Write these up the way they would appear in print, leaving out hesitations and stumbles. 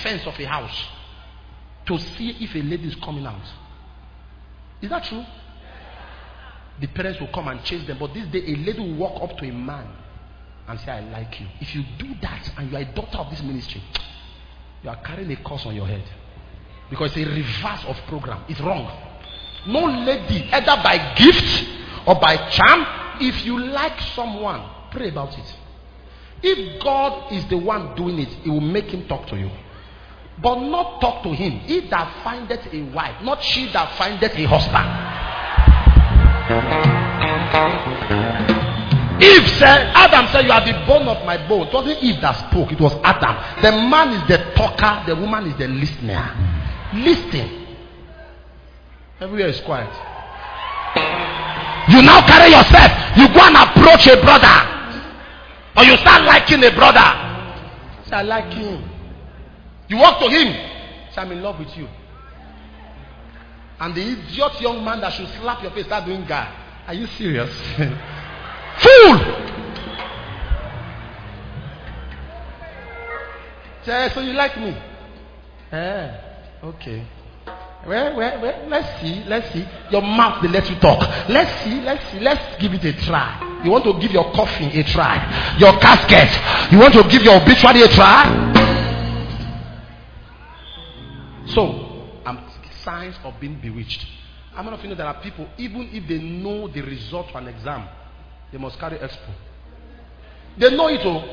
fence of a house to see if a lady is coming out. Is that true? The parents will come and chase them, but this day a lady will walk up to a man and say, I like you. If you do that and you are a daughter of this ministry, you are carrying a curse on your head. Because it's a reverse of program. It's wrong. No lady, either by gift or by charm, if you like someone, pray about it. If God is the one doing it, He will make him talk to you. But not talk to him. He that findeth a wife, not she that findeth a husband. Eve said, Adam said, you are the bone of my bone. It wasn't Eve that spoke, it was Adam. The man is the talker, the woman is the listener. Listen. Everywhere is quiet. You now carry yourself, you go and approach a brother. Or you start liking a brother. Say, I like him. You walk to him. Say, I'm in love with you. And the idiot young man that should slap your face start doing guy. Are you serious? Fool! Say, so you like me? Okay. Well, let's see. Your mouth, they let you talk. Let's give it a try. You want to give your coffin a try. Your casket. You want to give your obituary a try. So, signs of being bewitched. How many of you know there are people, even if they know the result for an exam, they must carry expo. They know it all.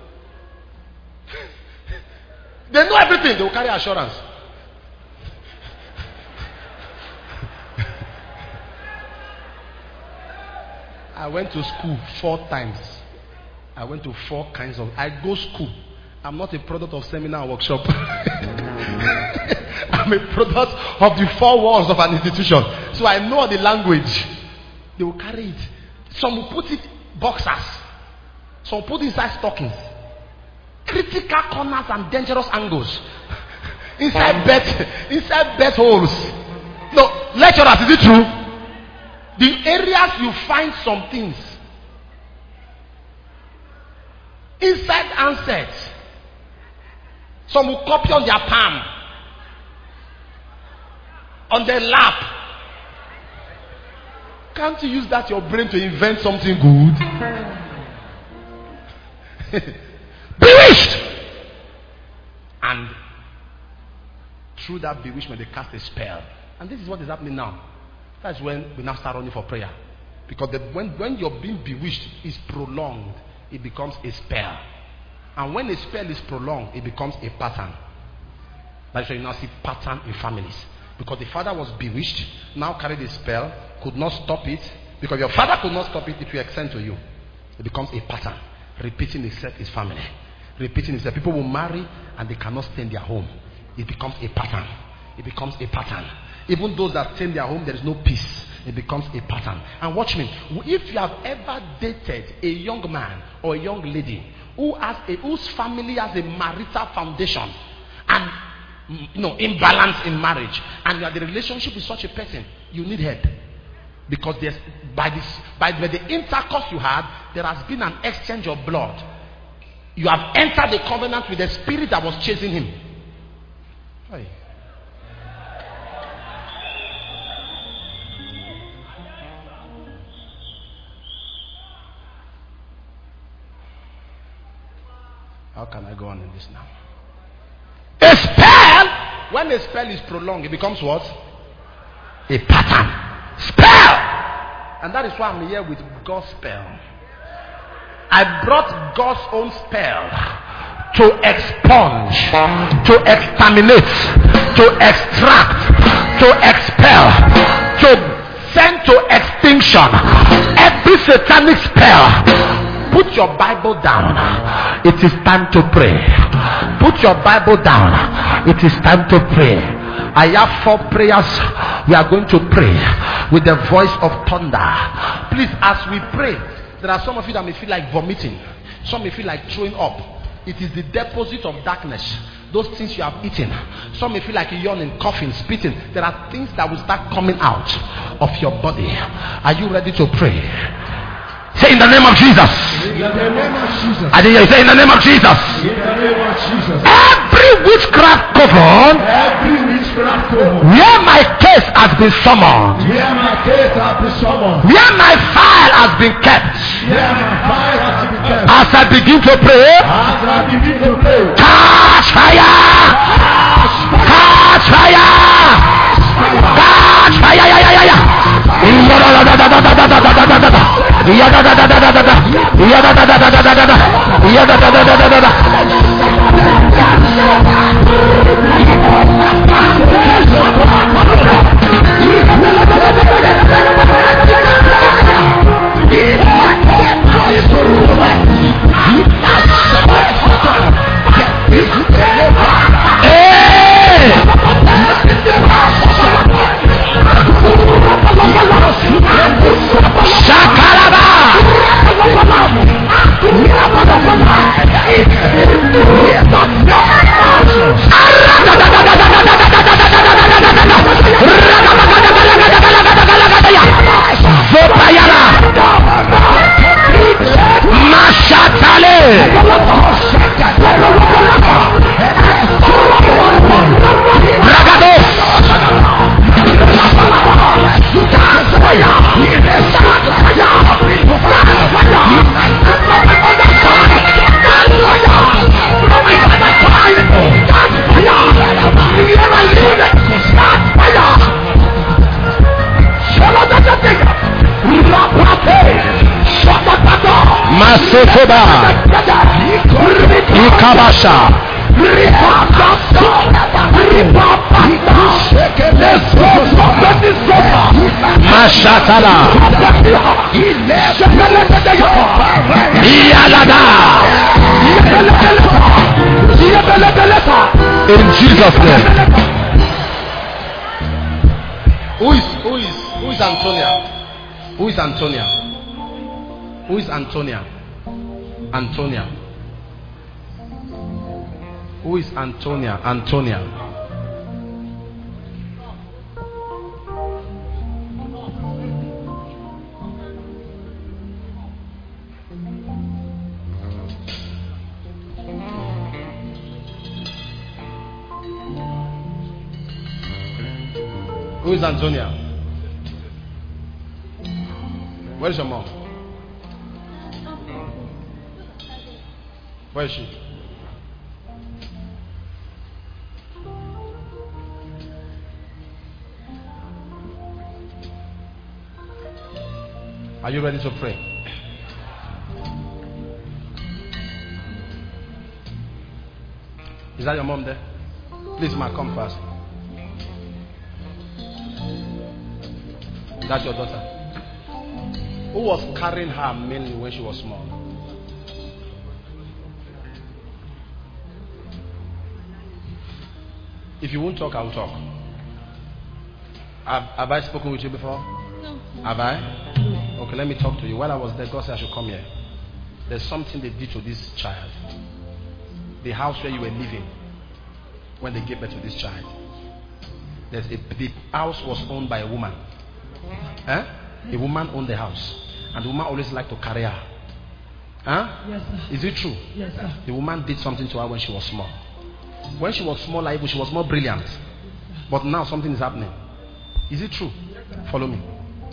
They know everything. They will carry assurance. I went to school 4 times. I went to 4 kinds of... I go school. I'm not a product of seminar or workshop. I'm a product of the 4 walls of an institution. So I know the language. They will carry it. Some will put it boxers. Some will put it inside stockings. Critical corners and dangerous angles. Inside bed holes. No, lecturers, is it true? The areas you find some things. Inside handsets. Some will copy on their palm. On their lap. Can't you use that your brain to invent something good? Bewitched! And through that bewitchment they cast a spell. And this is what is happening now. That's when we now start running for prayer. Because when you're being bewitched is prolonged, it becomes a spell. And when a spell is prolonged, it becomes a pattern. That's why you now see pattern in families. Because the father was bewitched, now carried a spell, could not stop it. Because your father could not stop it, it will extend to you. It becomes a pattern. Repeating itself is family. Repeating itself. People will marry and they cannot stay in their home. It becomes a pattern. It becomes a pattern. Even those that stay in their home, there is no peace. It becomes a pattern. And watch me. If you have ever dated a young man or a young lady whose family has a marital foundation and imbalance in marriage, and you have the relationship with such a person, you need help. Because by the intercourse you had, there has been an exchange of blood. You have entered the covenant with the spirit that was chasing him. Hey. How can I go on in this now? A spell! When a spell is prolonged, it becomes what? A pattern. Spell! And that is why I'm here with God's spell. I brought God's own spell to expunge, to exterminate, to extract, to expel, to send to extinction every satanic spell. Put your Bible down. It is time to pray. Put your Bible down. It is time to pray. I have 4 prayers. We are going to pray with the voice of thunder. Please, as we pray, there are some of you that may feel like vomiting. Some may feel like throwing up. It is the deposit of darkness. Those things you have eaten. Some may feel like yawning, coughing, spitting. There are things that will start coming out of your body. Are you ready to pray? Say in the name of Jesus. In the name of Jesus. I didn't hear you say in the name of Jesus. In the name of Jesus. Every witchcraft microphone. Where my case has been summoned. Where my file has been kept. As I begin to pray. Catch fire. Catch fire. Catch fire. Masotoba Ikabasha Mashatala Iyalada. In Jesus' name. Who is Antonia? Who is Antonia? Who is Antonia? Antonia. Who is Antonia? Antonia. Who is Antonia? Where is your mom? Where is she? Are you ready to pray? Is that your mom there? Please, ma, come fast. Is that your daughter? Who was carrying her mainly when she was small? If you won't talk, I will talk. Have I spoken with you before? No. Have I? Okay, let me talk to you. While I was there, God said I should come here. There's something they did to this child. The house where you were living when they gave birth to this child. The house was owned by a woman. A woman owned the house. And the woman always liked to carry her. Yes, sir. Is it true? Yes, sir. The woman did something to her when she was small. When she was smaller, she was more brilliant. But now something is happening. Is it true? Follow me.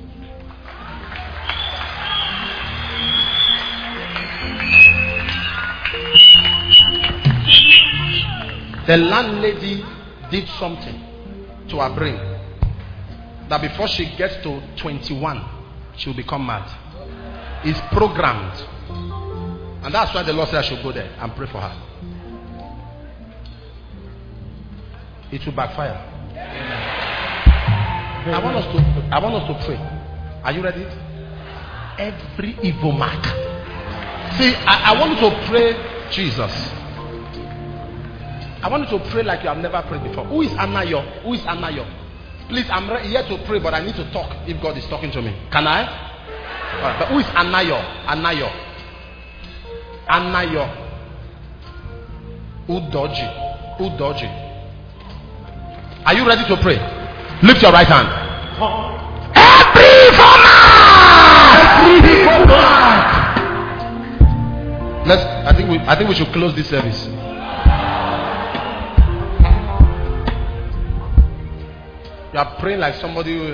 The landlady did something to her brain that before she gets to 21, she will become mad. It's programmed. And that's why the Lord said I should go there and pray for her. It will backfire. I want us to pray. Are you ready? Every evil mark. See, I want you to pray, Jesus. I want you to pray like you have never prayed before. Who is Anayo? Who is Anayo? Please, I'm here to pray, but I need to talk if God is talking to me. Can I? All right, but who is Anayo? Anayo. Anayo. Udoji. Udoji. Are you ready to pray? Lift your right hand. Every I think we should close this service. You are praying like somebody who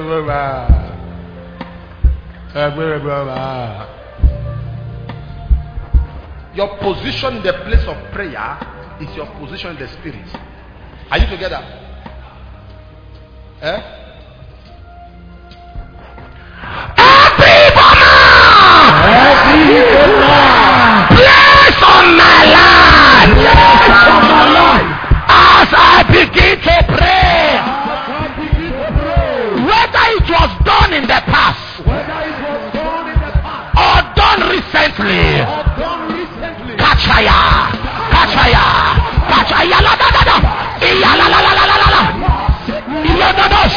your position in the place of prayer is your position in the spirit. Are you together? Eh? Place on my life. As I begin to pray, whether it was done in the past or done recently, catch fire, catch fire, catch fire, la da da da, la la la la la la la, la da da.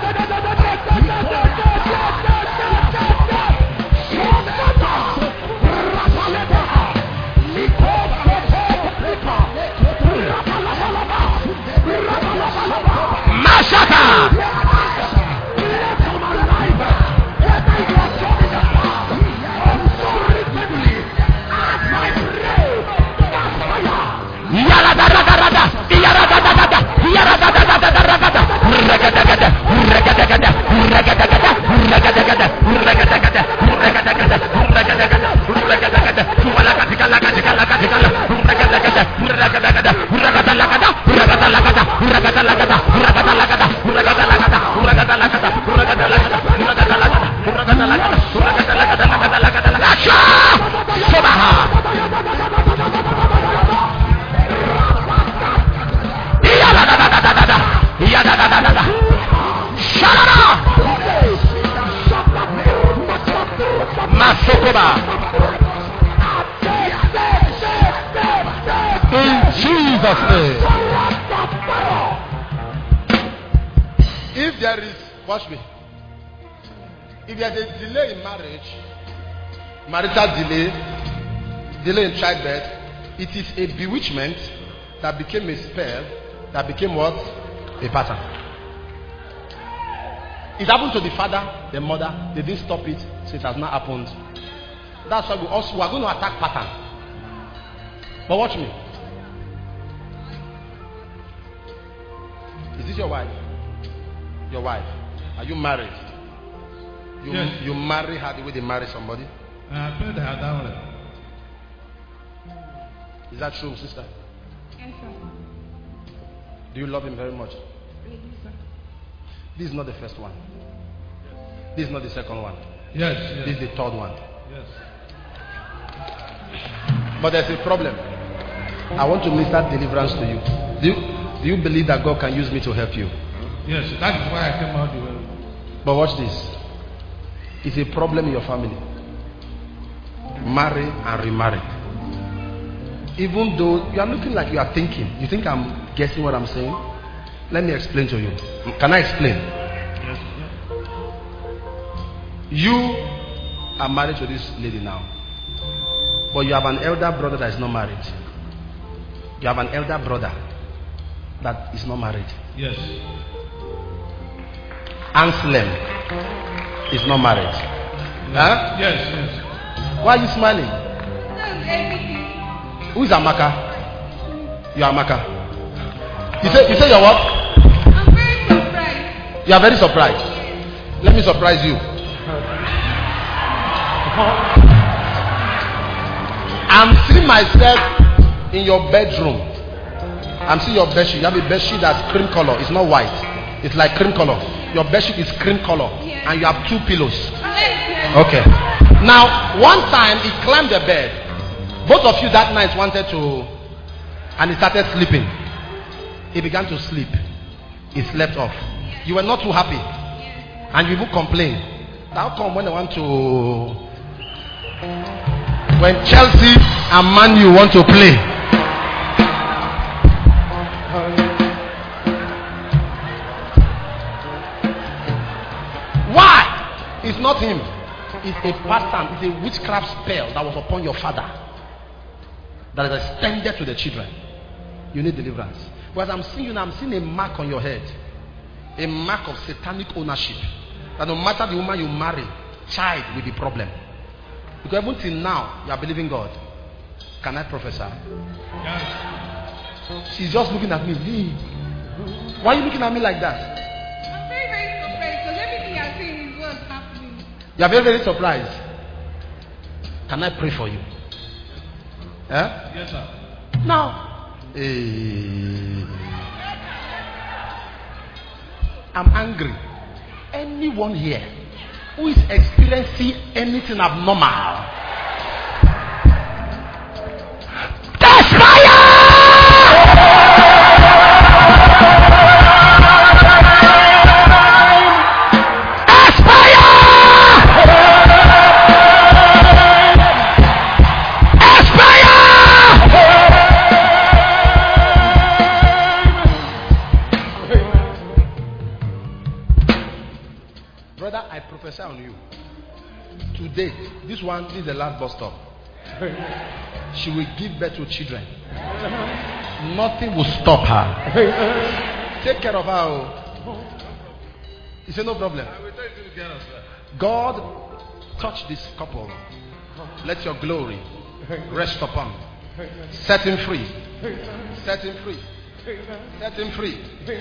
If there is, watch me. If there is a delay in marriage, marital delay in childbirth, it is a bewitchment that became a spell, that became what? A pattern. It happened to the father, the mother, they didn't stop it, so it has not happened. That's why we are going to attack pattern. But watch me. Is this your wife? Your wife? Are you married? Yes. You marry her the way they marry somebody? I prayed her down. Is that true, sister? Yes, sir. Do you love him very much? Yes, sir. This is not the first one. This is not the second one. Yes. This is the third one. Yes. But there's a problem. I want to minister deliverance to you. Do you believe that God can use me to help you? Yes, that is why I came out the way. But watch this. It's a problem in your family. Marry and remarry. Even though you are looking like you are thinking. You think I'm guessing what I'm saying? Let me explain to you. Can I explain? Yes. You are married to this lady now. But you have an elder brother that is not married. You have an elder brother that is not married. Yes. Anselm is not married. Huh? Yes. Why are you smiling? Who is Amaka? You are Amaka. You say you're what? I'm very surprised. You are very surprised. Let me surprise you. I'm seeing myself in your bedroom. I'm seeing your bedsheet. You have a bedsheet that's cream color. It's not white. It's like cream color. Your bedsheet is cream color. Yes. And you have 2 pillows. Yes. Okay. Now, one time he climbed the bed. Both of you that night wanted to, and he started sleeping. He began to sleep. He slept off. You were not too happy. And you even complained. How come when I want to, when Chelsea and Man U want to play, why? It's not him. It's a pattern. It's a witchcraft spell that was upon your father, that is extended to the children. You need deliverance. But as I'm seeing you now, I'm seeing a mark on your head, a mark of satanic ownership. That no matter the woman you marry, child will be problem. Because even till now, you are believing God. Can I prophesy? Yes. She's just looking at me. Why are you looking at me like that? You are very, very surprised. Can I pray for you? Yes, sir. Now, I'm angry. Anyone here who is experiencing anything abnormal, Catch fire! brother, I prophesy on you. Today, this is the last bus stop. She will give birth to children. Nothing will stop her. Take care of her. Oh. He said, no problem. I will take you together, sir. God, touch this couple. Let your glory rest upon him. Set him free. Set him free. Set him free.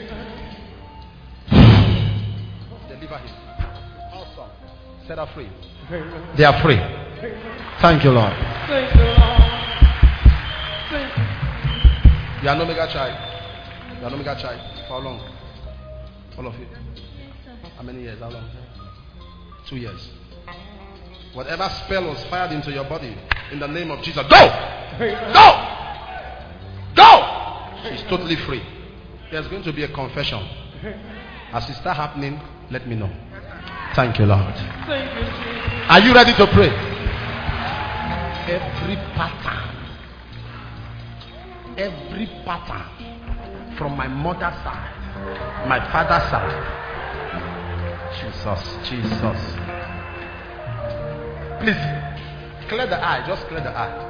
Deliver him. Awesome. Set her free. They are free. Thank you, Lord. Thank you, Lord. Thank you. You are no mega child. You are no mega child. For how long? All of you? How many years? How long? 2 years. Whatever spell was fired into your body, in the name of Jesus, go! Go! Go! She's totally free. There's going to be a confession. As it starts happening, let me know. Thank you, Lord. Thank you, Jesus. Are you ready to pray? Every pattern from my mother's side, my father's side. Jesus. Please, clear the eye. Just clear the eye.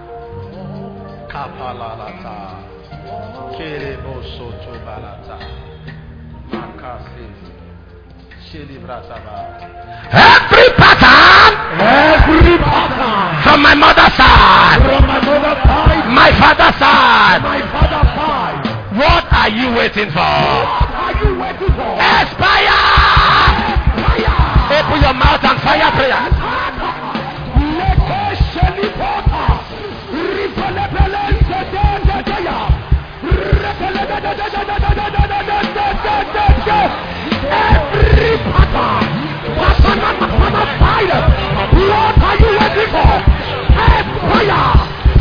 Kapalalata. Kerebo soto balata. Makasi. Shilibrataba. Every pattern from my mother's side, my father's side, what are you waiting for? Expire! Open your mouth and fire prayers. Every pattern, what are you waiting for? Fire!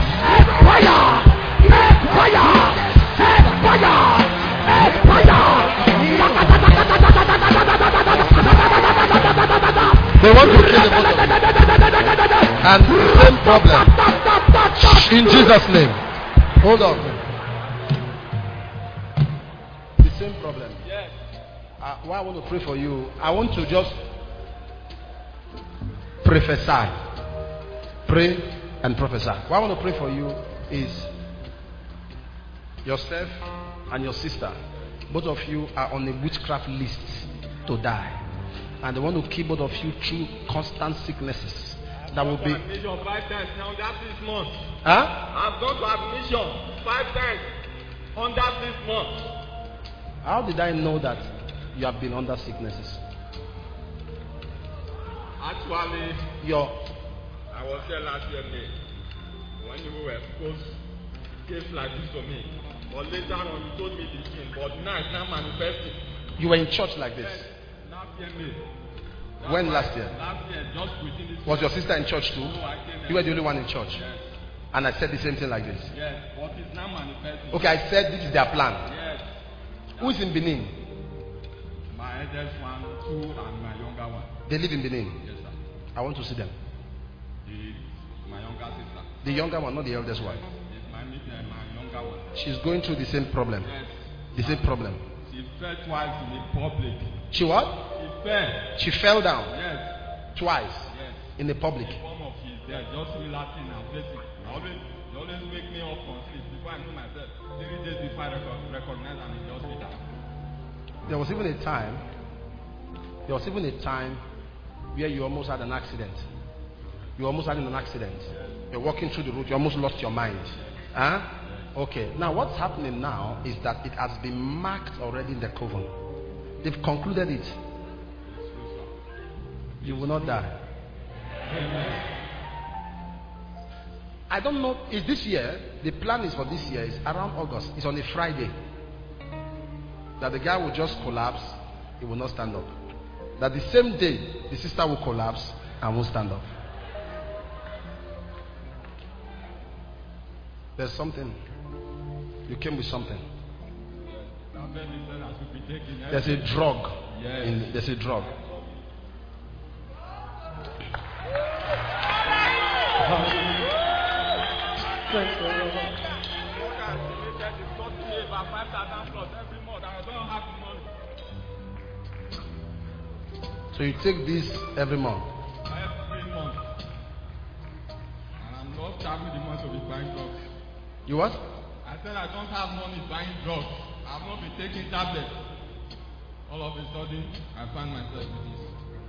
They want to kill the both of you. And the same problem. In Jesus' name. Hold on. The same problem. Yes. Why I want to pray for you, I want to just prophesy. Pray and prophesy. What I want to pray for you is yourself and your sister. Both of you are on a witchcraft list to die. And they want to keep both of you through constant sicknesses. That will be. Admission 5 times now under 6 months. Huh? I've gone to admission 5 times under 6 months. How did I know that you have been under sicknesses? Actually, I was here last year May when you were exposed case like this to me. But later on you told me the thing. But now it's not manifesting. You were in church like this. Last year May. When last year? Last year, just within this. Was your sister in church too? No, I came You were the only one in church. Yes. And I said the same thing like this. Yes, but it's not manifesting. Okay, I said this is their plan. Yes. Who is in Benin? My eldest one, 2, and my younger one. They live in Benin. Yes, sir. I want to see them. My younger sister. The younger one, not the eldest one. Yes, my younger one. She's going through the same problem. Yes. The same problem. She fell twice in the public. She what? She fell. She fell down Yes. twice Yes. in the public. Form of she's there, just similar thing I'm facing. They always wake me up from sleep before I know myself. 3 days before I recognize I'm in the hospital. There was even a time where you almost had an accident. You almost had an accident. You're walking through the road, you almost lost your mind. Huh? Okay. Now what's happening now is that it has been marked already in the coven. They've concluded it. You will not die. I don't know. Is this year? The plan is for this year. It's around August. It's on a Friday. That the guy will just collapse. He will not stand up. That the same day the sister will collapse and won't stand up. There's something. You came with something. There's a drug. There's a drug. So you take this every month? Every month. And I'm not having the money to be buying drugs. You what? I said I don't have money buying drugs. I've not been taking tablets. All of a sudden, I find myself with this.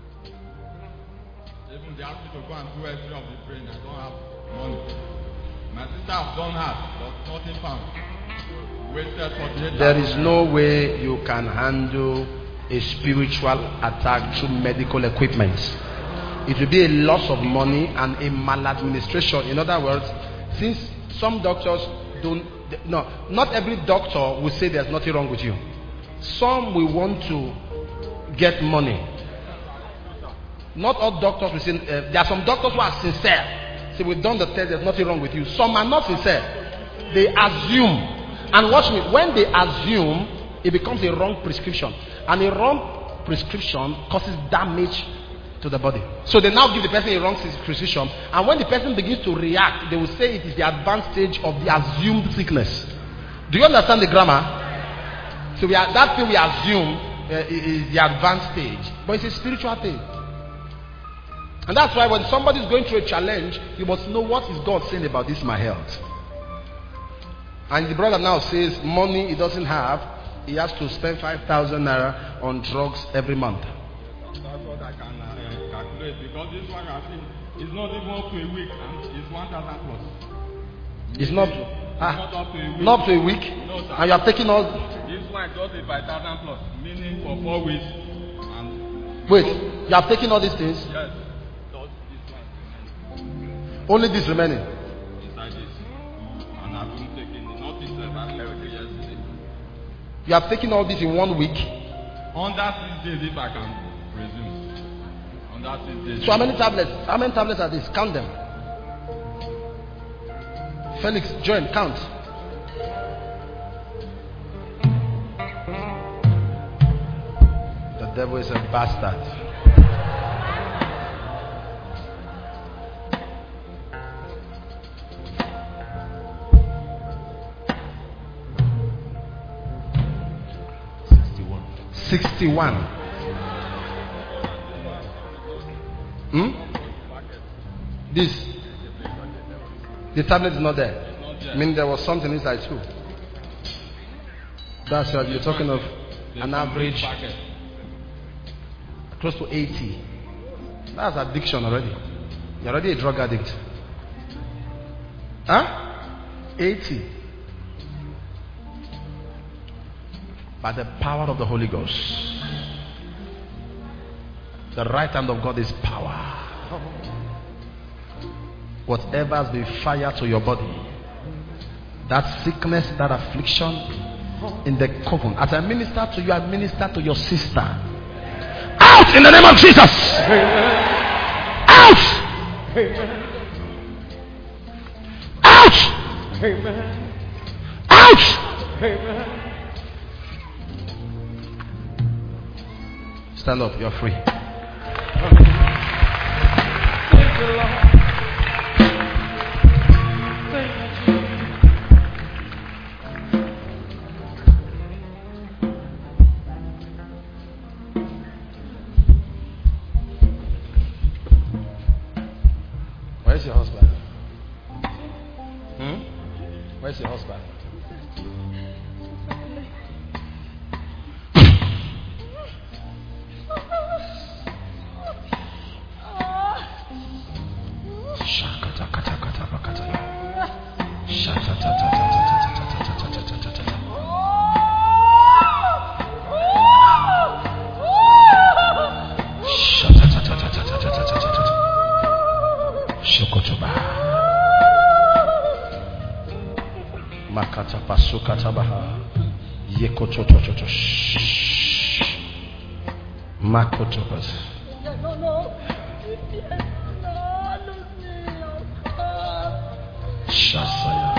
Even they asked me to go and do X-ray of the brain. I don't have money. My sister has done her, but nothing found. Wasted 48 There is no way you can handle a spiritual attack through medical equipment. It will be a loss of money and a maladministration. In other words, since some doctors don't, no, not every doctor will say there's nothing wrong with you. Some will want to get money. Not all doctors will say, there are some doctors who are sincere. Say, we've done the test, there's nothing wrong with you. Some are not sincere. They assume. And watch me, when they assume, it becomes a wrong prescription. And a wrong prescription causes damage to the body. So they now give the person a wrong prescription. And when the person begins to react, they will say it is the advanced stage of the assumed sickness. Do you understand the grammar? So that thing we assume is the advanced stage. But it's a spiritual thing. And that's why when somebody is going through a challenge, you must know what is God saying about this, my health. And the brother now says money he doesn't have, he has to spend 5,000 naira on drugs every month. That's what I can calculate, because this one I think is not even up to a week, and it's 1,000 plus. It's not up to a week. Not up to a week? No, sir. And you are taking all... This one just is 5,000 plus, meaning for 4 weeks. And Wait, you have taken all these things? yes, just this one. Only this remaining? Inside this. And I've been taking nothing else. I left it yesterday. You have taken all this in 1 week? Under 6 days, if I can presume. Under 6 days. So how many tablets? How many tablets are these? Count them. Felix, join, count. The devil is a bastard. Sixty-one. This. The tablet is not there. I mean, there was something inside too. That's what you're talking of. An average close to 80. That's addiction already. You're already a drug addict. Huh? 80. By the power of the Holy Ghost. The right hand of God is power. Whatever has been fired to your body, that sickness, that affliction, in the coven, as I minister to you, I minister to your sister. Out in the name of Jesus. Out. Out. Out. Stand up, you're free. Where's your husband? Where's your husband? Kototototo. Shh. Makotopos. Shasaya.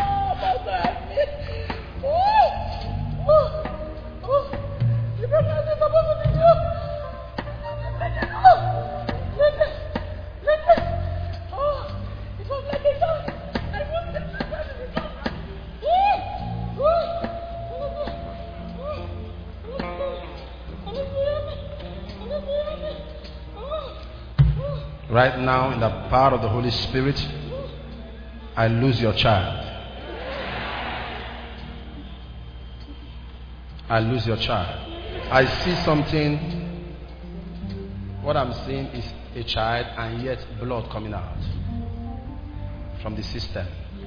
Right now, in the power of the Holy Spirit, I lose your child. I lose your child. I see something. What I'm seeing is a child and yet blood coming out from the system.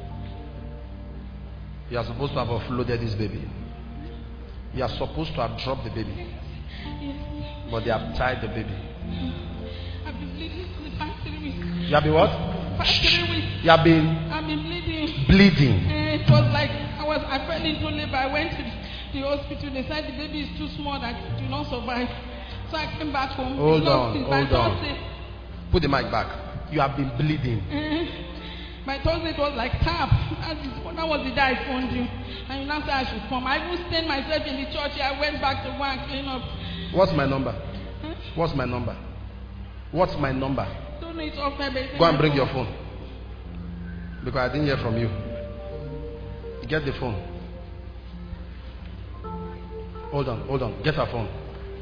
You are supposed to have offloaded this baby. You are supposed to have dropped the baby. But they have tied the baby. I've been bleeding for the past 3 weeks. You have been what? Past 3 weeks. You have been I've been bleeding. bleeding. It was like I fell into labor. I went to the hospital. They said the baby is too small that it will not survive. So I came back home. Hold on. Put the mic back. You have been bleeding. My Thursday it was like tap. That was the day I phoned you. And you now said I should come. I even stained myself in the church. I went back to go and clean up. What's my number? What's my number? What's my number? Don't know it's off my bed. Go and bring your phone. Because I didn't hear from you. Get the phone. Hold on. Get her phone.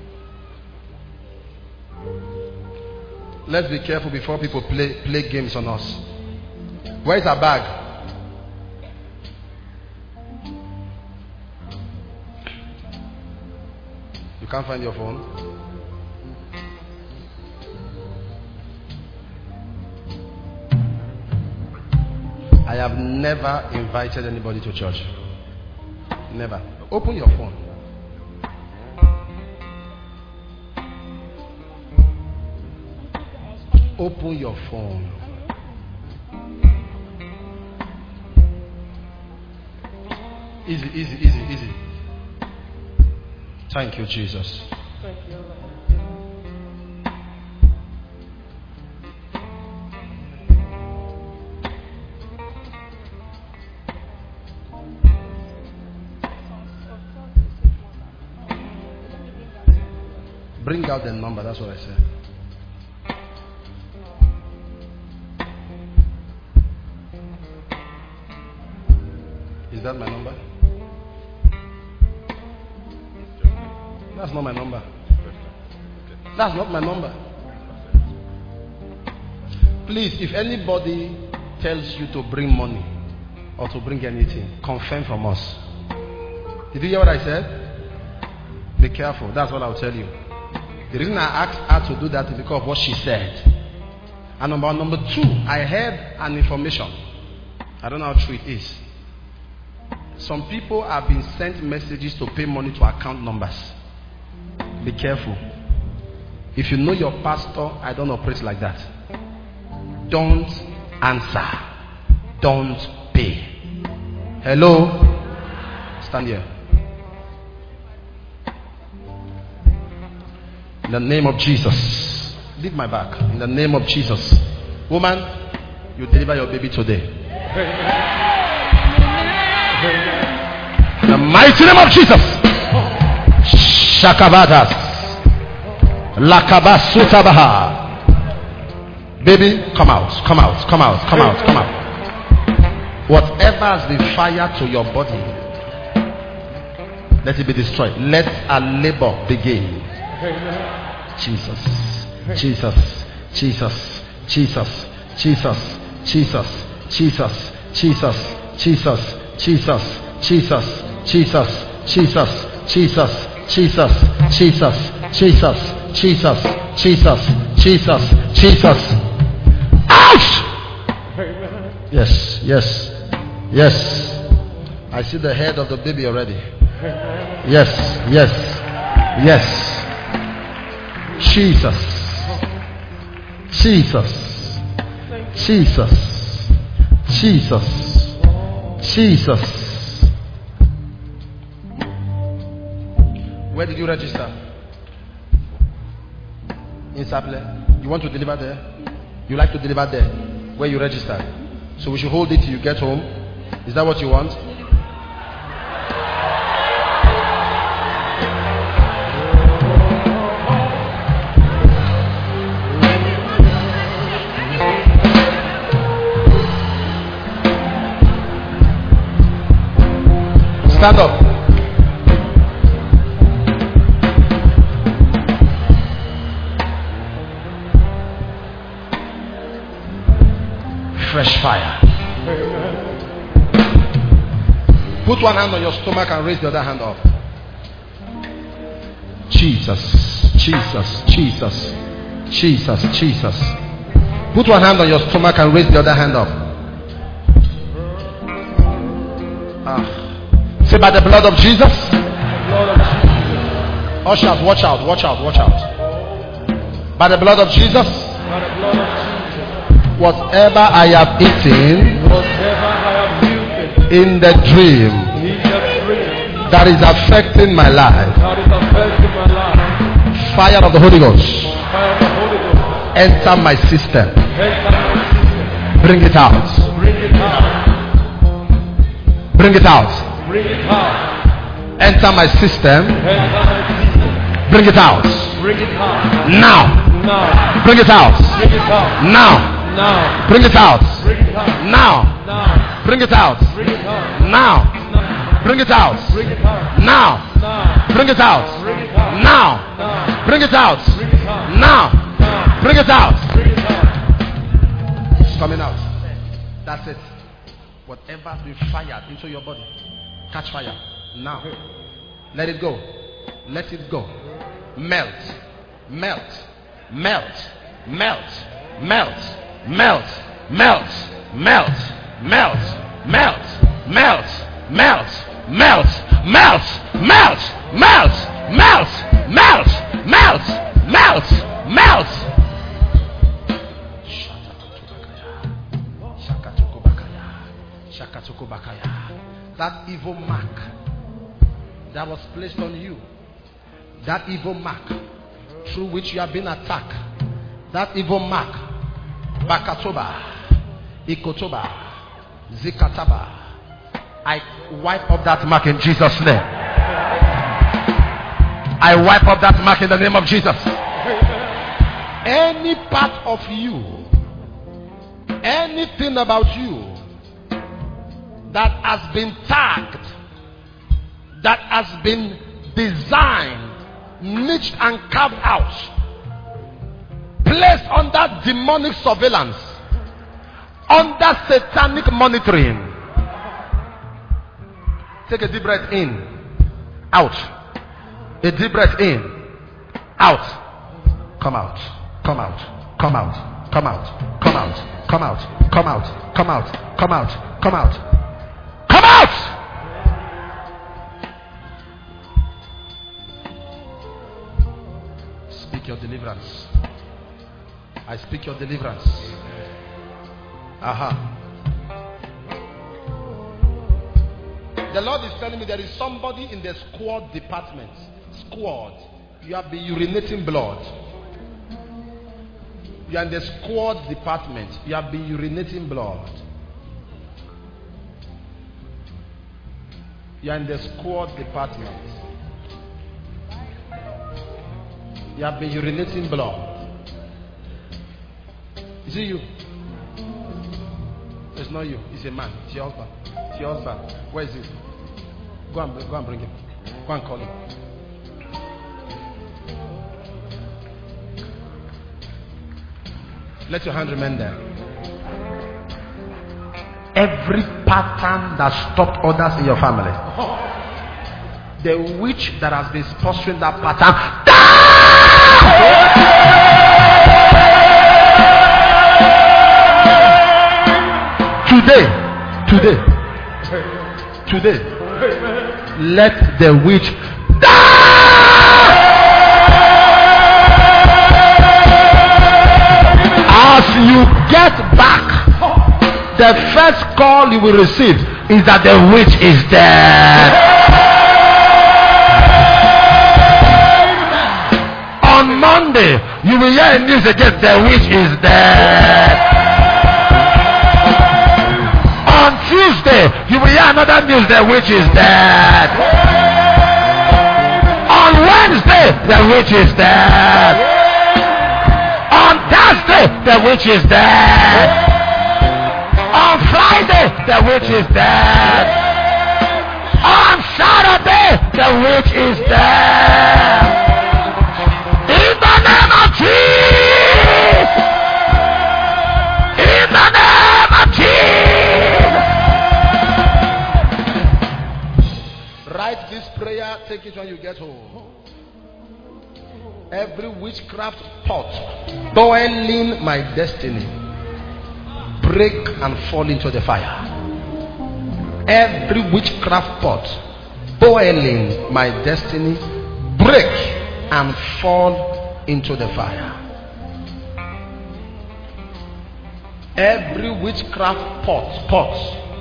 Let's be careful before people play games on us. Where is her bag? You can't find your phone? I have never invited anybody to church. Never. Open your phone. Open your phone. Easy. Thank you, Jesus. Thank you. Bring out the number, that's what I said. Is that my number? That's not my number. That's not my number. Please, if anybody tells you to bring money or to bring anything, confirm from us. Did you hear what I said? Be careful. That's what I'll tell you. The reason I asked her to do that is because of what she said. And number two, I heard an information. I don't know how true it is. Some people have been sent messages to pay money to account numbers. Be careful. If you know your pastor, I don't operate like that. Don't answer. Don't pay. Hello? Stand here. In the name of Jesus. Leave my back. In the name of Jesus. Woman, you deliver your baby today. In the mighty name of Jesus. Shakabadas. Lakabasutabaha. Baby, come out. Whatever has been fire to your body, let it be destroyed. Let a labor begin. Jesus. Ouch! Yes. I see the head of the baby already. Yes. Jesus. Where did you register? In Saple. You want to deliver there? You like to deliver there? Where you registered? So we should hold it till you get home. Is that what you want? Stand up. Fresh fire. Put one hand on your stomach and raise the other hand up. Jesus, Jesus, Jesus, Jesus, Jesus. Put one hand on your stomach and raise the other hand up. Say, by the blood of Jesus. Ushers, watch out, watch out, watch out. By the blood of Jesus. Whatever I have eaten in the dream that is affecting my life, fire of the Holy Ghost, enter my system. Bring it out. Bring it out. Enter my system. Bring it out. Now. Bring it out. Now. Bring it out. Now. Bring it out. Now. Bring it out. Now. Bring it out. Now. Bring it out. Now. Bring it out. It's coming out. That's it. Whatever has been fired into your body, catch fire. Now. Let it go. Let it go. Melt. Melt. Melt. Melt. Melt. Melt, melt, melt, melt, melt, melt, melt, melt, melt, melt, melt, melt, melt, melt, melt, melt. That evil mark that was placed on you, that evil mark through which you have been attacked, that evil mark, Bakatoba, Ikotoba, Zikataba, I wipe up that mark in Jesus' name. I wipe up that mark in the name of Jesus. Any part of you, anything about you that has been tagged, that has been designed, niched and carved out, placed under demonic surveillance, under satanic monitoring. Take a deep breath in, out. A deep breath in, out. Come out, come out, come out, come out, come out, come out, come out, come out, come out, come out, come out. Speak your deliverance. I speak your deliverance. Aha. The Lord is telling me there is somebody in the squad department. Squad. You have been urinating blood. You are in the squad department. You have been urinating blood. You are in the squad department. You have been urinating blood. Is it you? It's not you. It's a man. It's your husband. It's your husband. Where is he? Go and bring him. Go and call him. Let your hand remain there. Every pattern that stopped others in your family, the witch that has been sponsoring that pattern, today, let the witch die. As you get back, the first call you will receive is that the witch is dead. Monday, you will hear news again. The witch is dead. On Tuesday, you will hear another news. The witch is dead. On Wednesday, the witch is dead. On Thursday, the witch is dead. On Friday, the witch is dead. On Saturday, the witch is dead. In the name of Jesus. In the name of Jesus. Write this prayer, take it when you get home. Every witchcraft pot boiling my destiny, break and fall into the fire. Every witchcraft pot boiling my destiny, break and fall into the fire. Every witchcraft pot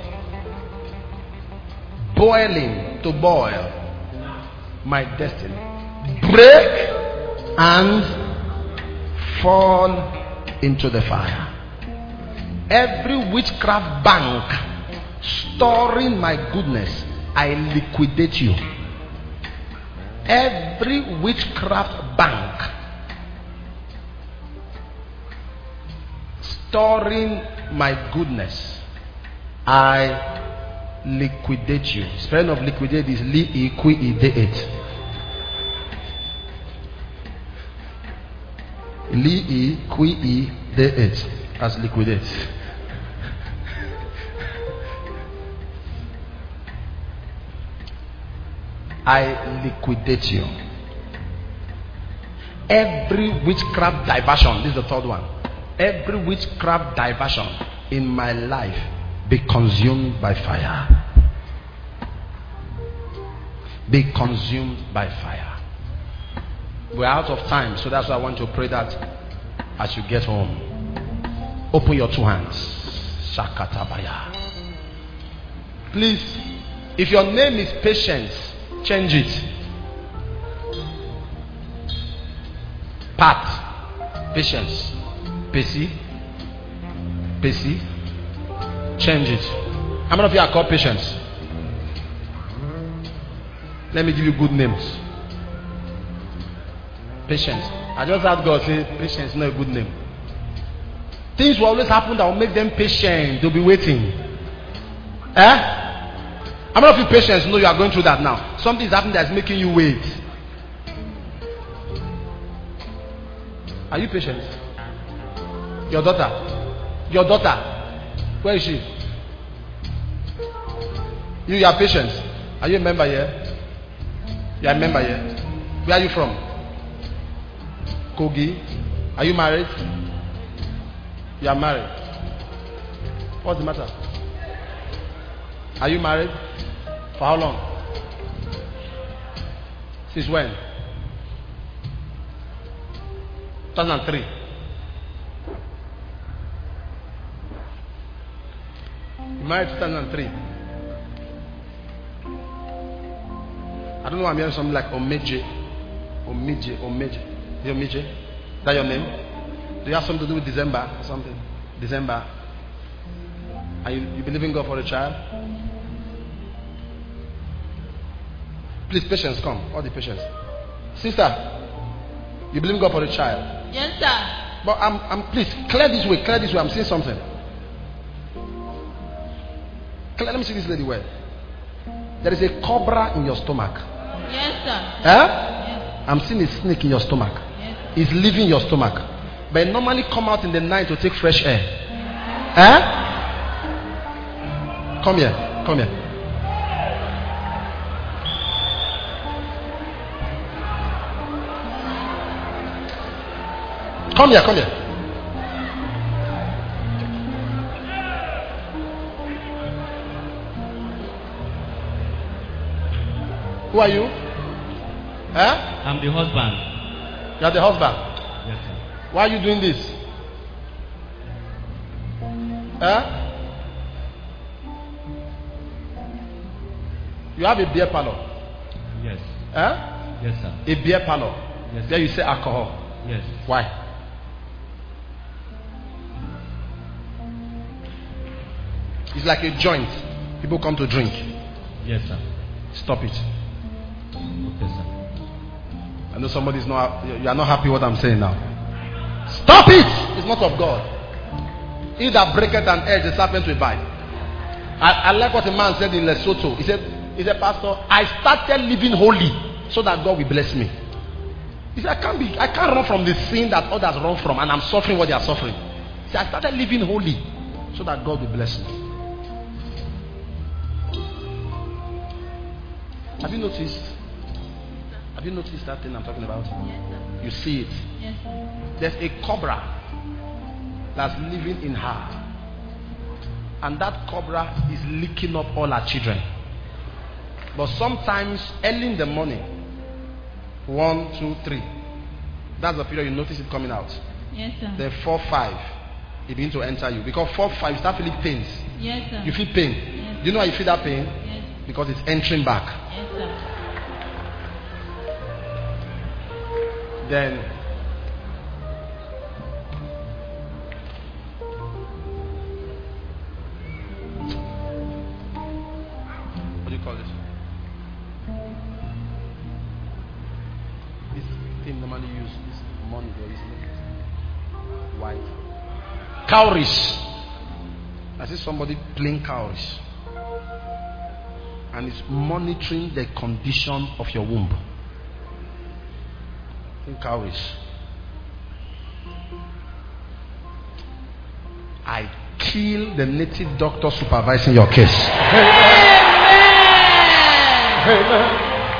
boiling to boil my destiny, break and fall into the fire. Every witchcraft bank storing my goodness, I liquidate you. Every witchcraft bank storing my goodness, I liquidate you. Spelling of liquidate is liquidate. Liquidate as liquidate. I liquidate you. Every witchcraft diversion, this is the third one. Every witchcraft diversion in my life be consumed by fire. Be consumed by fire. We're out of time, so that's why I want to pray that as you get home, open your two hands. Shakatabaya. Please, if your name is Patience, change it. Pat, Patience, Pesi, change it. How many of you are called Patience? Let me give you good names. Patience. I just heard God say Patience is not a good name. Things will always happen that will make them patient. They'll be waiting. How many of you patients know you are going through that now? Something is happening that's making you wait. Are you patient? Your daughter? Where is she? You are patient. Are you a member here? You are a member here. Where are you from? Kogi. Are you married? You are married. What's the matter? Are you married? For how long? Since when? 2003. You married 2003. I don't know, I'm hearing something like Omeje. Is it Omeje? Is that your name? Do you have something to do with December or something? December. And you believe in God for a child? Please, patience, come. All the patience. Sister, you believe in God for a child? Yes, sir. But please, clear this way. I'm seeing something. Let me see this lady well. There is a cobra in your stomach. Yes, sir. Huh? Yes. I'm seeing a snake in your stomach. Yes. It's leaving your stomach. But it normally come out in the night to take fresh air. Huh? Come here. Come here. Who are you? Huh? I'm the husband. You are the husband. Yes, sir. Why are you doing this? Huh? You have a beer parlor. Yes. Huh? Yes, sir. A beer parlor. Yes, There you say alcohol. Yes. Why? It's like a joint. People come to drink. Yes, sir. Stop it. Okay, sir. I know somebody's not. You are not happy what I'm saying now. Stop it! It's not of God. He that breaketh an edge, the serpent will bite. I like what a man said in Lesotho. He said, Pastor, I started living holy so that God will bless me. He said, I can't run from the sin that others run from, and I'm suffering what they are suffering. He said, I started living holy so that God will bless me. Have you noticed? Have you noticed that thing I'm talking about? Yes, sir. You see it. Yes, sir. There's a cobra that's living in her, and that cobra is licking up all her children. But sometimes early in the morning, 1, 2, 3, that's the period you notice it coming out. Yes, sir. Then 4, 5, it begins to enter you, because 4, 5 you start feeling pains. Yes, sir. You feel pain. Yes. Do you know how you feel that pain? Yes. Because it's entering back. Yes, sir. Then what do you call this? This thing normally used this money there, isn't it? White. Cowries. I see somebody playing cowries, and it's monitoring the condition of your womb. Cowries. I kill the native doctor supervising your case. Amen.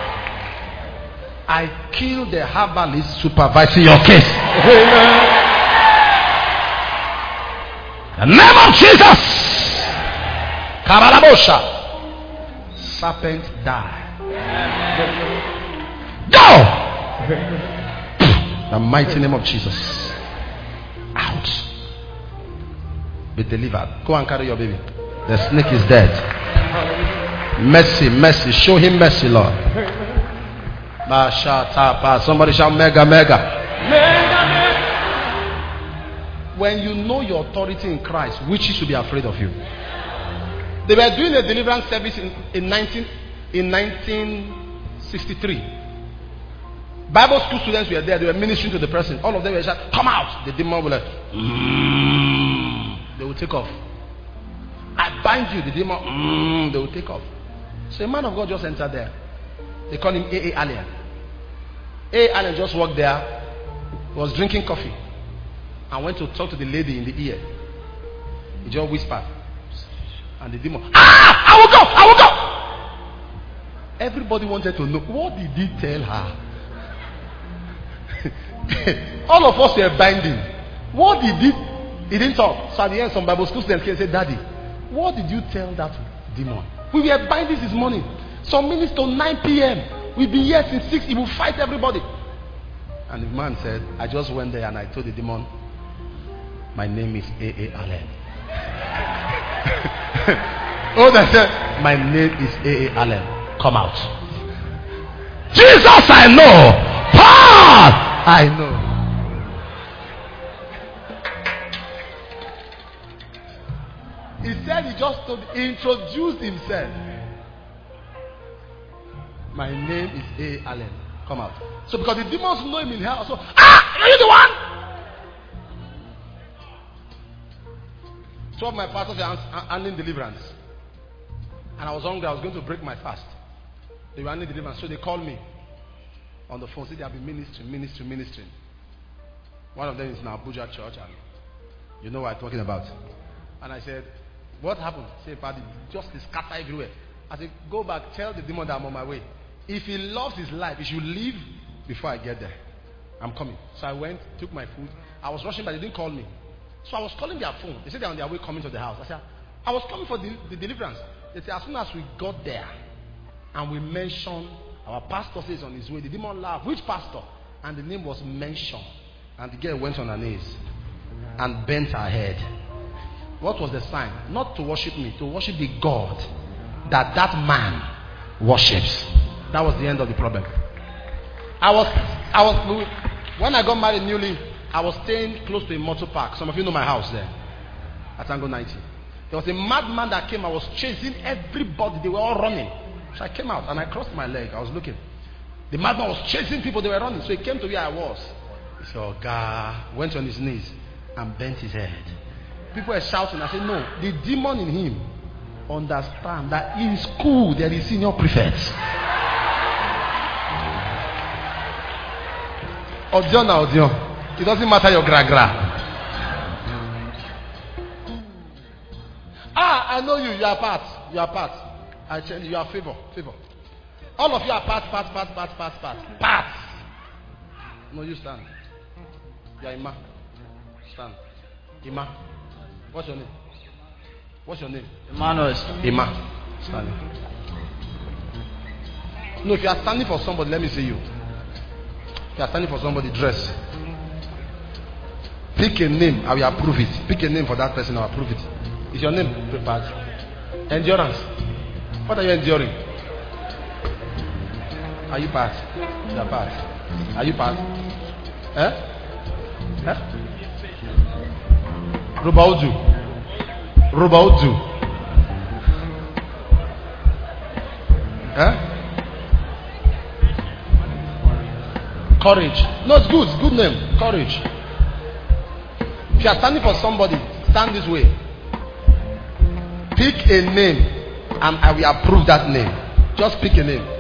I kill the herbalist supervising your case. Amen. The name of Jesus. Kabalabosha. Serpent die. Go. The mighty name of Jesus. Out. Be delivered. Go and carry your baby. The snake is dead. Mercy, mercy. Show him mercy, Lord. Somebody shout mega, mega. When you know your authority in Christ, witches should be afraid of you. They were doing a deliverance service in 1963. Bible school students were there. They were ministering to the person. All of them were shouting, come out. The demon will like, they will take off. I bind you. The demon, they will take off. So a man of God just entered there. They call him A.A. Allen. A.A. Allen just walked there. He was drinking coffee and went to talk to the lady in the ear. He just whispered. And the demon, I will go, I will go. Everybody wanted to know, what did he tell her? All of us were binding. What did he didn't talk. So at the end, some Bible school students came and said, Daddy, what did you tell that demon? We were binding this morning. Some minutes to 9 p.m. We've been here since 6. He will fight everybody. And the man said, I just went there and I told the demon, my name is A.A. Allen. Oh, they said, my name is A.A. Allen. Come out. Jesus, I know. Paul, I know. He said he just introduced himself. My name is A. Allen. Come out. So because the demons know him in hell, so are you the one? Two of my pastors were handling deliverance. And I was hungry. I was going to break my fast. They were handling deliverance. So they called me on the phone. Said they have been ministering. One of them is in Abuja church, and you know what I'm talking about. And I said, what happened? Say, Paddy, just scatter everywhere. I said, go back, tell the demon that I'm on my way. If he loves his life, he should leave before I get there. I'm coming. So I went, took my food. I was rushing, but they didn't call me. So I was calling their phone. They said they're on their way coming to the house. I said, I was coming for the deliverance. They said, as soon as we got there and we mentioned our pastor says on his way, the demon laughed. Which pastor? And the name was mentioned. And the girl went on her knees and bent her head. What was the sign? Not to worship me, to worship the God that man worships. That was the end of the problem. When I got married newly, I was staying close to a motor park. Some of you know my house there at Tango 90. There was a madman that came. I was chasing everybody. They were all running. So I came out and I crossed my leg. I was looking. The madman was chasing people. They were running. So he came to where I was. He said, "Oh God," went on his knees and bent his head. People were shouting. I said, "No, the demon in him understand that in school there is senior prefects." Audio. It doesn't matter your gra. I know you. You are part. You are part. I tell you, you are favor. All of you are part. No, you stand. You are Ima. Stand. Ima. What's your name? Emmanuel. Ima. Stand. No, if you are standing for somebody, let me see you. If you are standing for somebody, dress. Pick a name, I will approve it. Pick a name for that person, I will approve it. Is your name prepared? Endurance. What are you enduring? Are you part? You are part. Are you part? Rubaudu. Courage. No, it's good. It's good name. Courage. If you are standing for somebody, stand this way. Pick a name and I will approve that name. Just pick a name.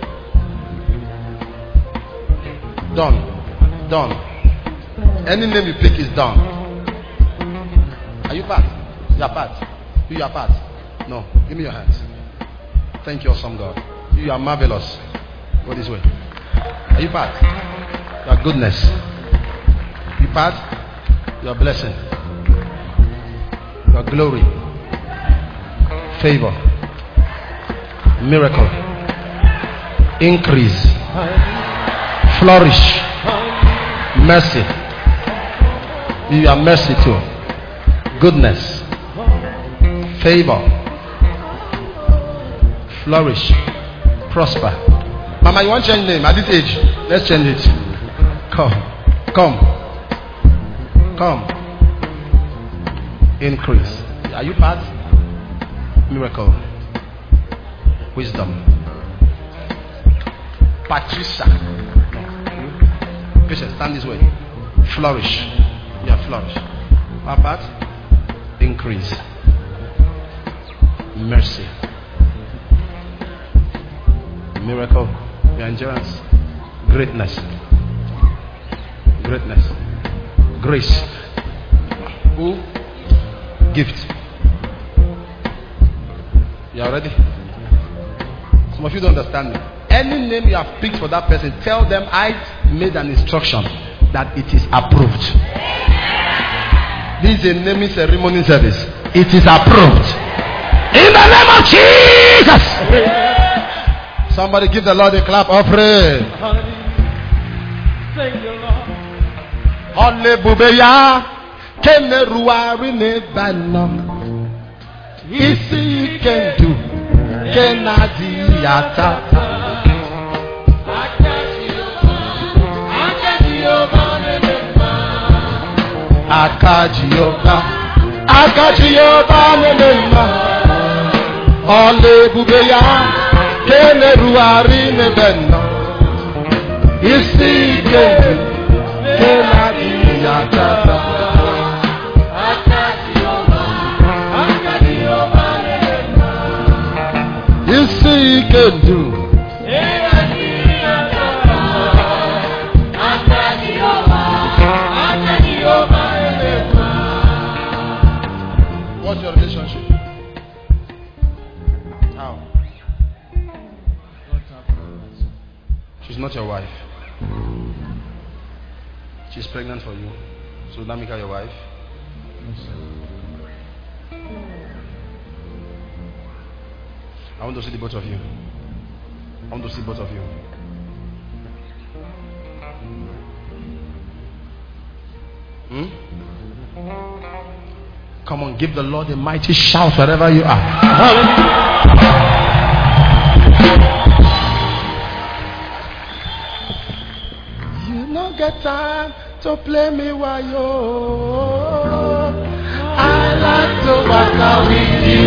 Done. Any name you pick is done. Are you part? You are part. You are part. No. Give me your hands. Thank you, awesome God. You are marvelous. Go this way. Are you part? Your goodness. You part? Your blessing. Your glory. Favor. Miracle. Increase. Flourish. Mercy. You are mercy too. Goodness. Favor. Flourish. Prosper. Mama, you want to change name at this age? Let's change it. Come. Increase. Are you part? Miracle. Wisdom. Patricia. Patient, stand this way. Flourish. You are flourish. Our part? Increase. Mercy. Miracle. Your endurance. Greatness. Grace. Who? Gift. You are ready? Some of you don't understand me. Any name you have picked for that person, tell them I made an instruction that it is approved. This is a naming ceremony service. It is approved. In the name of Jesus. Somebody give the Lord a clap offering. Thank you, Lord. Hallelujah. Kemeruari nebana. Isi kendu. Kenadi atata. Akajioba nenema. Hallelujah. Kemeruari nebana. Isi kendu. Kenadi atata. You see, you can do. What's your relationship? How? She's not your wife. She's pregnant for you. So that make her your wife? I want to see the both of you. I want to see both of you. Come on, give the Lord a mighty shout wherever you are. You don't get time to play me wayo. I like to walk out with you.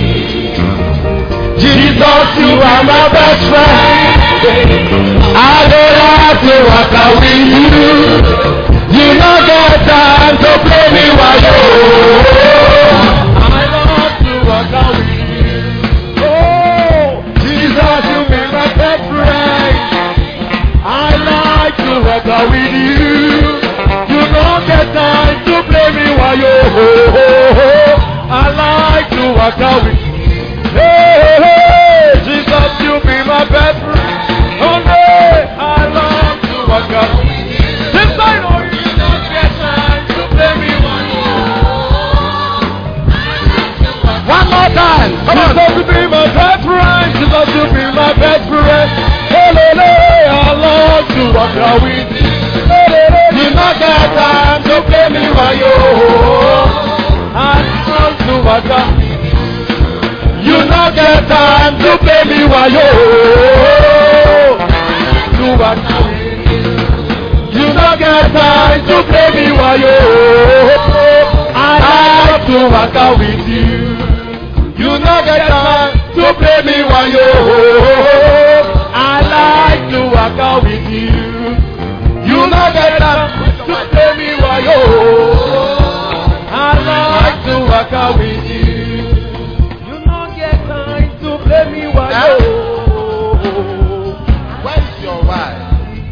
Jesus, you are my best friend. I don't like to walk out with you. You don't get time to play me wayo. I love to walk out with you. Oh, Jesus, you be my best friend. I like to walk out with you. You don't get time to play me wayo. I like to walk out with you. Hey, hey, Jesus, you be my best friend. Oh, hey, I love to walk out with you. Since I know you don't get time to play me wayo. One more time. Come on. Jesus, you be my best friend. Jesus, you be my best friend. Hey, hey, hey, I love to walk out with you. Hey, hey, hey, you don't get time to play me wayo. I love to walk out with you. You don't get time to play me wayo. To walk out with you. You don't get time to play me wayo. I like to walk out with you. You don't get time to play me wayo. I like to walk out with you. You don't get time to play me wayo. I like to walk out with you. You don't get time to play me wayo. Where's your wife?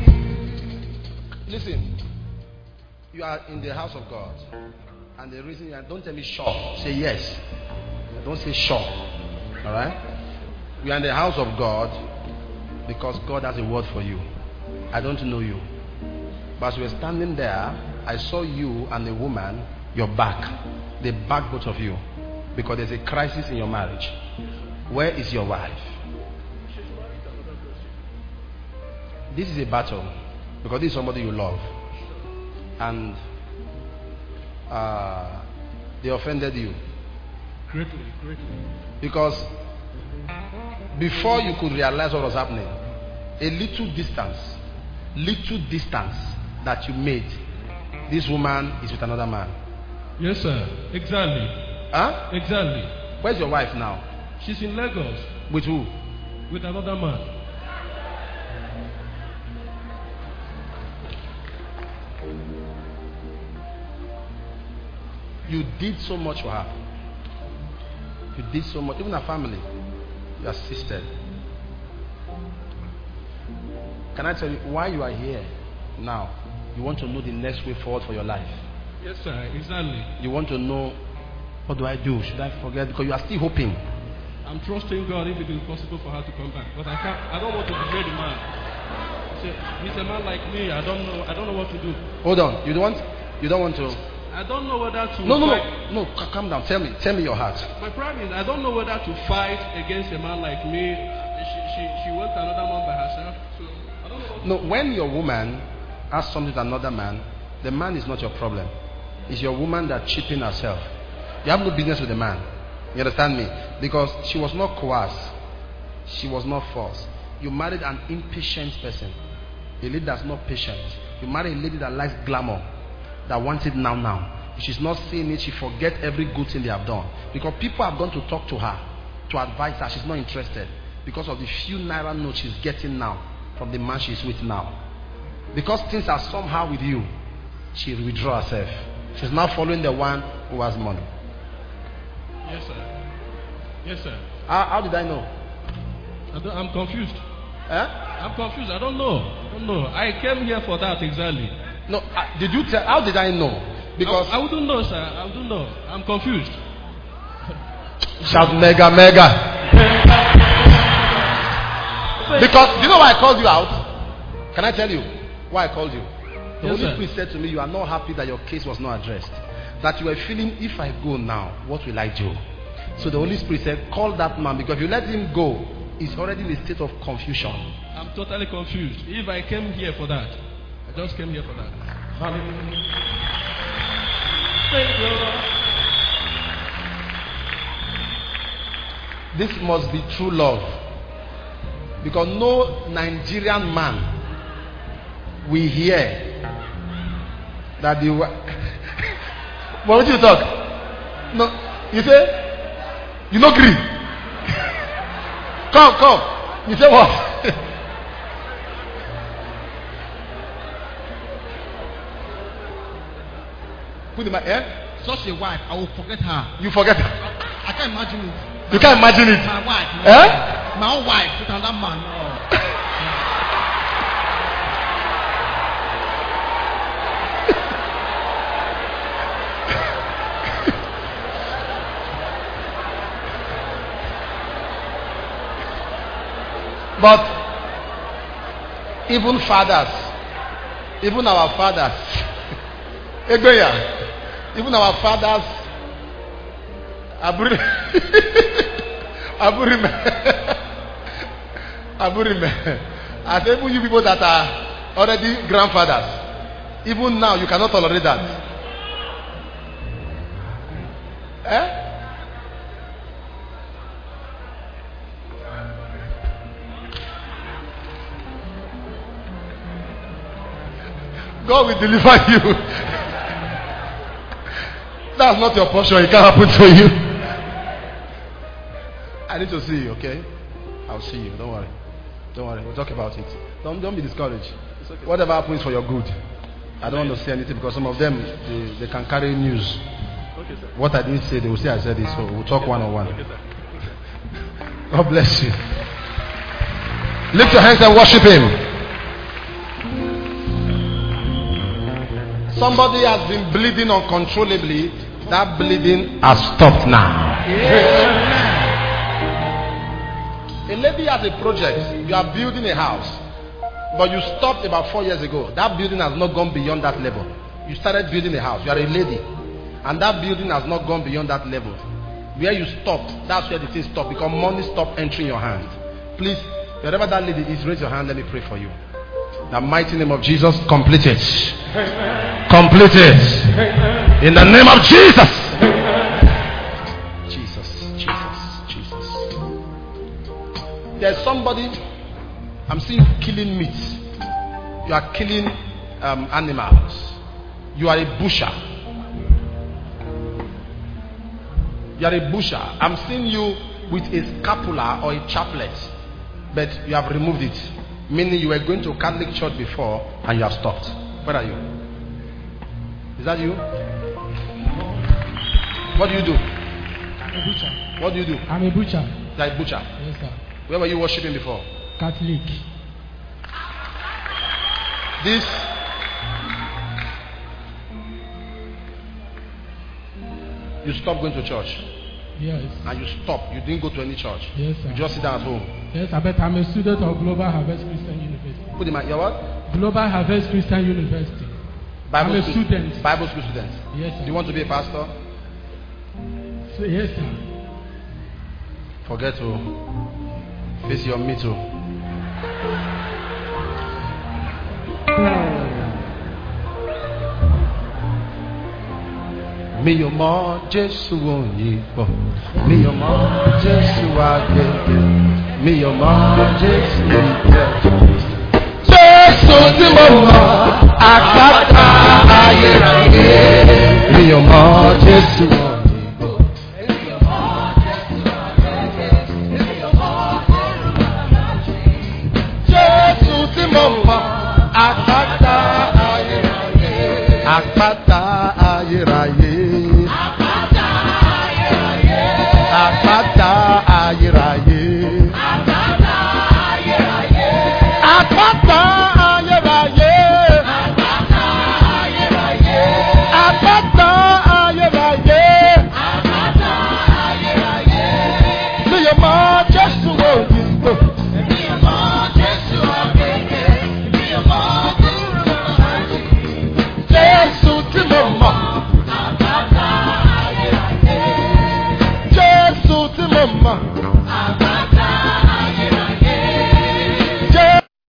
Listen, you are in the house of God, and the reason you are, don't tell me sure, say yes. Don't say sure. All right? We are in the house of God because God has a word for you. I don't know you, but as we were standing there, I saw you and a woman, your back. They back both of you because there's a crisis in your marriage. Where is your wife? This is a battle because this is somebody you love, and they offended you. Greatly. Because before you could realize what was happening, a little distance that you made, this woman is with another man. Yes, sir. Exactly. Huh? Exactly. Where's your wife now? She's in Lagos. With who? With another man. You did so much for her. You did so much. Even her family. You assisted. Can I tell you why you are here now? You want to know the next way forward for your life. Yes, sir. Exactly. You want to know, what do I do? Should I forget? Because you are still hoping. I'm trusting God if it is possible for her to come back. But I don't want to betray the man. He's a man like me. I don't know what to do. Hold on. You don't want to. I don't know whether to No, calm down. Tell me your heart. My problem is I don't know whether to fight against a man like me. She went to another man by herself. So I don't know what to do. When your woman has something to another man, the man is not your problem. It's your woman that cheating herself. You have no business with the man. You understand me? Because she was not coerced. She was not forced. You married an impatient person. A lady that's not patient. You marry a lady that likes glamour, that wants it now. If she's not seeing it, she forgets every good thing they have done. Because people have gone to talk to her, to advise her. She's not interested. Because of the few naira notes she's getting now from the man she's with now. Because things are somehow with you, she withdraw herself. She's now following the one who has money. Yes, sir. Yes, sir. How did I know? I'm confused. Eh? I'm confused. I don't know. I came here for that exactly. No, did you tell? How did I know? Because I wouldn't know, sir. I wouldn't know. I'm confused. Shout mega. Because you know why I called you out? Can I tell you why I called you? The Holy Spirit said to me, you are not happy that your case was not addressed. That you were feeling, if I go now, what will I do? So the Holy Spirit said, call that man, because if you let him go, he's already in a state of confusion. I'm totally confused. If I came here for that, I just came here for that. Hallelujah. Thank you, Lord. This must be true love. Because no Nigerian man will hear That the but what you talk? No, you say you no agree. Come. You say what? Put in my ear. Such a wife, I will forget her. You forget it. I can't imagine it. You can't imagine it. My wife. My own wife with another man. But even fathers, even our fathers, even our fathers, Aburime. I say even you people that are already grandfathers, even now you cannot tolerate that. God will deliver you. That's not your portion. It can't happen to you. I need to see you, okay? I'll see you. Don't worry. We'll talk about it. Don't be discouraged. Okay. Whatever happens for your good. I don't want to say anything because some of them they can carry news. Okay, sir. What I didn't say, they will say I said it. So we'll talk one-on-one. Okay, sir. God bless you. Lift your hands and worship Him. Somebody has been bleeding uncontrollably. That bleeding has stopped now. Yeah. A lady has a project. You are building a house, but you stopped about 4 years ago. That building has not gone beyond that level. You started building a house. You are a lady, and that building has not gone beyond that level. Where you stopped, that's where the thing stopped because money stopped entering your hand. Please, wherever that lady is, raise your hand. Let me pray for you. In the mighty name of Jesus, complete it. Amen. Complete it. Amen. In the name of Jesus. Jesus. There's somebody, I'm seeing you killing meat. You are killing animals. You are a butcher. You are a butcher. I'm seeing you with a scapula or a chaplet, but you have removed it. Meaning you were going to a Catholic church before and you have stopped. Where are you? Is that you? What do you do? I'm a butcher. What do you do? I'm a butcher. You're a butcher? Yes, sir. Where were you worshiping before? Catholic. This. You stopped going to church? Yes. And you stopped. You didn't go to any church? Yes, sir. You just sit down at home? Yes, I bet I'm a student of Global Harvest Christian University. Put in my, you're what? Global Harvest Christian University. I'm a student. Bible school student? Yes, sir. Do you want to be a pastor? So, yes, sir. Forget to face your me too. Mi ò mọ Jésù òyìnbó, mi ò mọ Jésù àgbègbè, mi ò mọ Jésù ìjẹ́. Jésù tí mo mọ̀, àpáta ayérayé, mi ò mọ Jésù òyìnbó. Jésù tí mo mọ̀, àpáta ayérayé, àpáta